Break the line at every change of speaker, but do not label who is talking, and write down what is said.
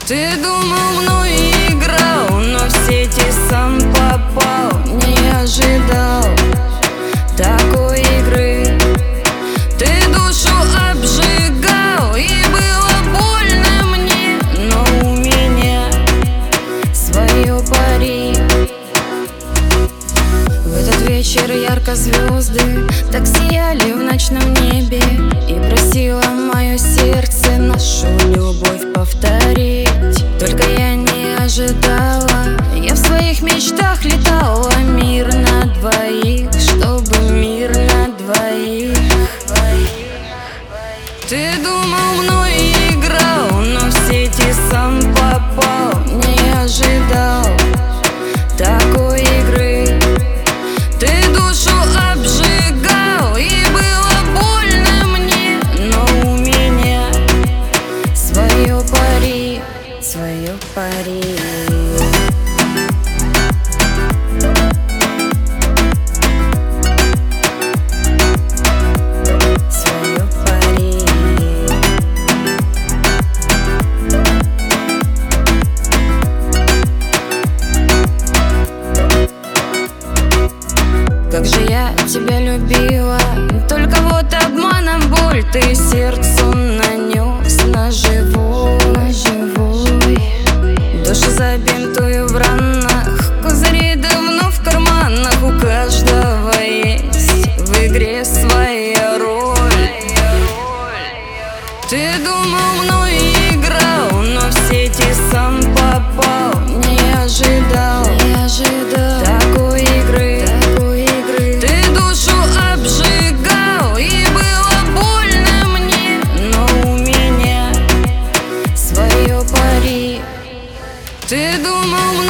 Ты думал, мной играл, но в сети сам попал. Не ожидал такой игры. Ты душу обжигал, и было больно мне, но у меня свое пари. В этот вечер ярко звезды так сияли в ночном небе, и просило мое сердце нашу любовь повторить. Только я не ожидала, я в своих мечтах летала. Мир на двоих, чтобы мир на двоих. Ты думал, мной играл, но в сети сам попал. Не ожидал такой игры. Ты душу обжигал, и было больно мне, но у меня свое пари, свое пари. Как же я тебя любила, только вот обманом боль ты сердцу нанес ножевой. Душу забинтую в ранах, козыри давно в карманах. У каждого есть в игре своя роль. Ты думал, мной играл, но в сети сам попал. Не ожидал такой игры. Ты душу обжигал, и было больно мне, но у меня свое пари. Ты думал,